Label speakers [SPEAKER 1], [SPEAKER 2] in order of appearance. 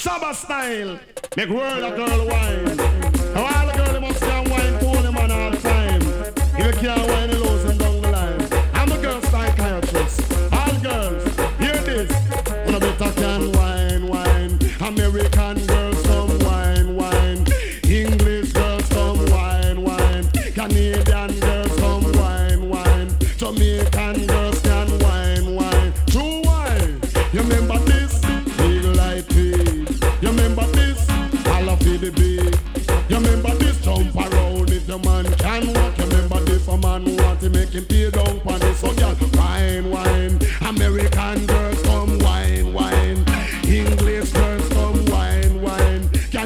[SPEAKER 1] Shabba style. Make world a girl wine. Now all the girls must can wine to the man all the time. If you can't wine, you lose them down the line. I'm a girl psychiatrist. All girls, hear this. When a better can wine, wine. American girls come wine, wine. English girls come wine, wine. Canadian girls come wine, wine. Jamaican girls can wine, wine. True wine. You remember this? Eagle Eye Pig. You remember this? All of the beat. You remember this? Jump around if your man can walk. You remember this? A man want to make him pay down on his